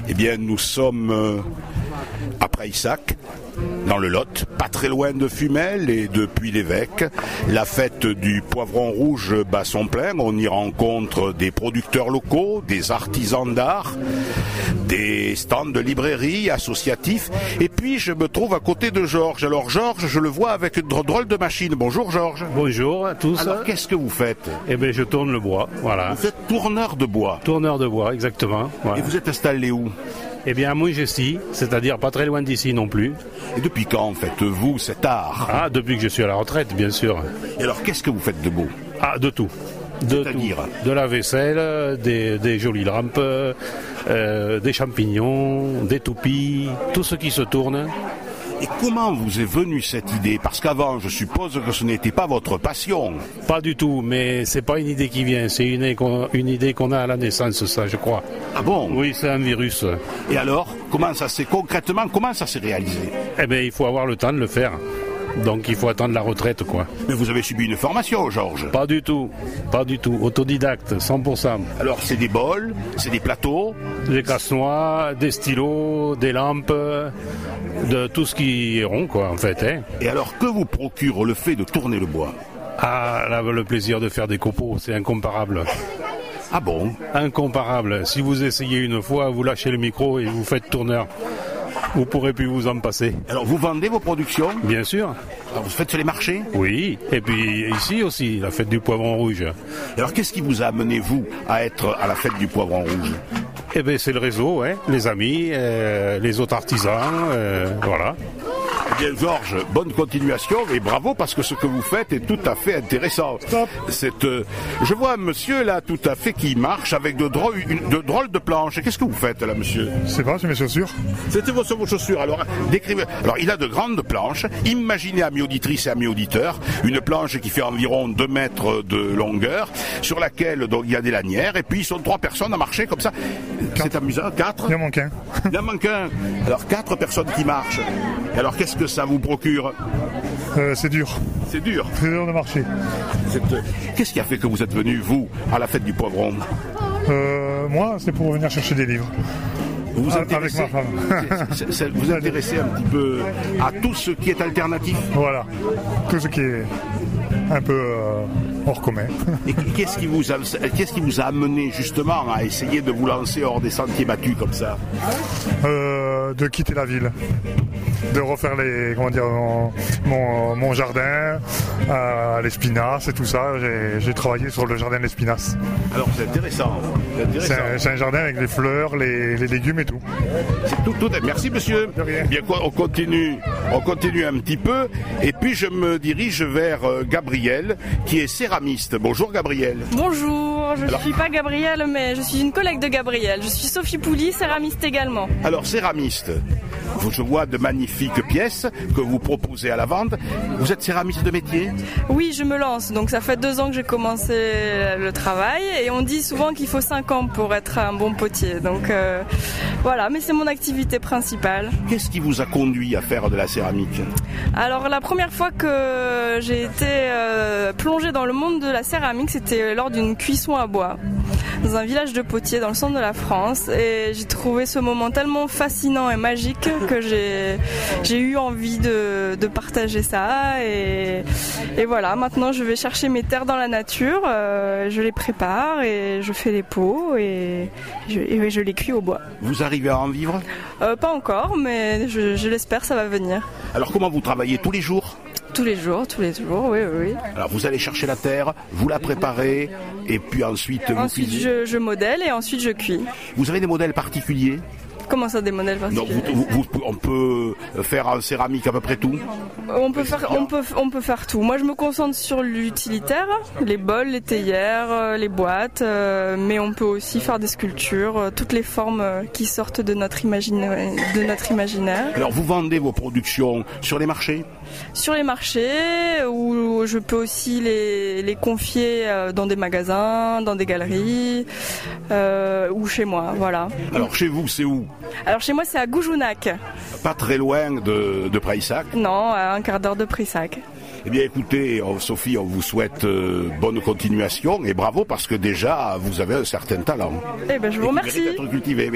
Eh bien, nous sommes à Prayssac, dans le Lot, pas très loin de Fumel et de Puy-l'Évêque. La fête du poivron rouge bat son plein. On y rencontre des producteurs locaux, des artisans d'art, des stands de librairie, associatifs. Et puis, je me trouve à côté de Georges. Alors, Georges, je le vois avec une drôle de machine. Bonjour, Georges. Bonjour à tous. Alors, qu'est-ce que vous faites? Eh bien, je tourne le bois, voilà. Vous êtes tourneur de bois. Tourneur de bois, exactement. Voilà. Et vous êtes installé où? Eh bien, à Montgesty, c'est-à-dire pas très loin d'ici non plus. Et depuis quand faites-vous cet art? Ah, depuis que je suis à la retraite, bien sûr. Et alors, qu'est-ce que vous faites de beau? Ah, de tout. De C'est-à-dire tout. De la vaisselle, des jolies lampes, des champignons, des toupies, tout ce qui se tourne. Et comment vous est venue cette idée? Parce qu'avant, je suppose que ce n'était pas votre passion. Pas du tout, mais c'est pas une idée qui vient, c'est une idée qu'on a à la naissance, ça, je crois. Ah bon? Oui, c'est un virus. Et alors, comment ça s'est réalisé? Eh bien, il faut avoir le temps de le faire. Donc il faut attendre la retraite, quoi. Mais vous avez subi une formation, Georges? Pas du tout, autodidacte, 100%. Alors c'est des bols, c'est des plateaux? Des casse-noix, des stylos, des lampes, de tout ce qui est rond, quoi, en fait. Hein. Et alors que vous procure le fait de tourner le bois? Ah, là, le plaisir de faire des copeaux, c'est incomparable. Ah bon? Incomparable. Si vous essayez une fois, vous lâchez le micro et vous faites tourneur. Vous pourrez plus vous en passer. Alors vous vendez vos productions? Bien sûr. Alors vous faites sur les marchés? Oui, et puis ici aussi, la fête du poivron rouge. Et alors qu'est-ce qui vous a amené, vous, à être à la fête du poivron rouge? Eh bien c'est le réseau, hein, les amis, les autres artisans, voilà. Eh bien Georges, bonne continuation et bravo parce que ce que vous faites est tout à fait intéressant. Stop. Je vois un monsieur là tout à fait qui marche avec de drôles de planches. Qu'est-ce que vous faites là, monsieur? C'est pas, c'est mes chaussures. C'était vos chaussures. Alors, décrivez. Alors, il a de grandes planches. Imaginez, amis auditrices et amis auditeurs, une planche qui fait environ 2 mètres de longueur, sur laquelle donc il y a des lanières, et puis ils sont 3 personnes à marcher comme ça. C'est amusant. 4? Il en manque un. Il en manque un. Alors, 4 personnes qui marchent. Et alors, qu'est-ce que ça vous procure? C'est dur. C'est dur. C'est dur de marcher. Qu'est-ce qui a fait que vous êtes venu, vous, à la fête du poivron? Moi, c'est pour venir chercher des livres. Vous vous avec intéressez, ma femme. vous intéressez un petit peu à tout ce qui est alternatif? Voilà. Tout ce qui est un peu hors commun. Et qu'est-ce qui vous a amené justement à essayer de vous lancer hors des sentiers battus comme ça? De quitter la ville. De refaire mon jardin à l'Espinasse et tout ça. J'ai travaillé sur le jardin de l'Espinasse. Alors c'est intéressant. C'est un jardin avec les fleurs, les légumes et tout. C'est tout. Merci monsieur. De rien. Bien quoi, on continue un petit peu et puis je me dirige vers Gabriel qui est céramiste. Bonjour Gabriel. Bonjour, je ne suis pas Gabriel mais je suis une collègue de Gabriel. Je suis Sophie Pouly, céramiste également. Alors céramiste, je vois de magnifiques pièces que vous proposez à la vente. Vous êtes céramiste de métier? Oui, je me lance. Donc ça fait 2 ans que j'ai commencé le travail et on dit souvent qu'il faut 5 ans pour être un bon potier. Donc voilà, mais c'est mon activité principale. Qu'est-ce qui vous a conduit à faire de la céramique? Alors la première fois que j'ai été plongée dans le monde de la céramique, c'était lors d'une cuisson à bois dans un village de potiers dans le centre de la France et j'ai trouvé ce moment tellement fascinant et magique que j'ai eu envie de partager ça et voilà, maintenant je vais chercher mes terres dans la nature, je les prépare et je fais les pots et je les cuis au bois. Vous arrivez à en vivre? Pas encore, mais je l'espère, ça va venir. Alors comment vous travaillez tous les jours? Tous les jours, oui. Alors vous allez chercher la terre, vous la préparez et puis ensuite vous cuisez. Ensuite je modèle et ensuite je cuis. Vous avez des modèles particuliers? Comment ça, des modèles particuliers? Donc on peut faire en céramique à peu près tout? On peut faire tout. Moi je me concentre sur l'utilitaire, les bols, les théières, les boîtes, mais on peut aussi faire des sculptures, toutes les formes qui sortent de notre imaginaire. Alors vous vendez vos productions sur les marchés? Sur les marchés, où je peux aussi les confier dans des magasins, dans des galeries, ou chez moi, voilà. Alors chez vous, c'est où? Alors chez moi, c'est à Goujounacq. Pas très loin de Prayssac? Non, à un quart d'heure de Prayssac. Eh bien écoutez, Sophie, on vous souhaite bonne continuation et bravo parce que déjà, vous avez un certain talent. Eh bien, je vous remercie. Mérite d'être cultivé.